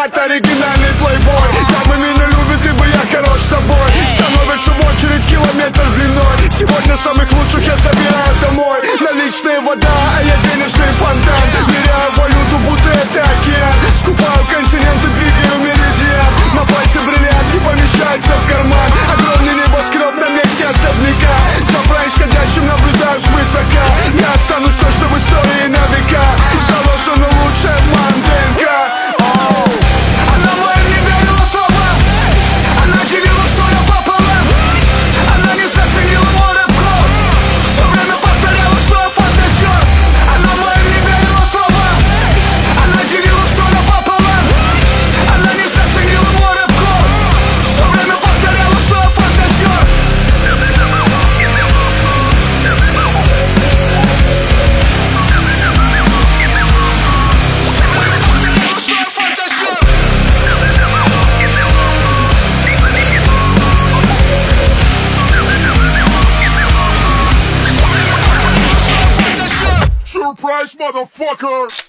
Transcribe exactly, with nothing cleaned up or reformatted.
Март, оригинальный плейбой. Дамы меня любят, ибо я хорош собой. Становятся в очередь километр длиной. Сегодня самых лучших я собираю домой. Наличная вода, а я денежный фонтан. Ныряю в валюту, будто это океан. Скупаю континенты, двигаю меридиан. На пальце бриллиант не помещается в карман. Огромный небоскреб на месте особняка. За происходящим наблюдаю свысока. Я останусь точно в истории на века. Заложена лучшая манденка. Она моим не верила словам. Она делила все пополам. Она не заценила мой рэп-код. Все время повторяла, что я фантазер. Она моим не верила словам. Она делила все пополам. Она не заценила мой рэп-код. Все время повторяла, что я фантазер. Surprise, motherfucker!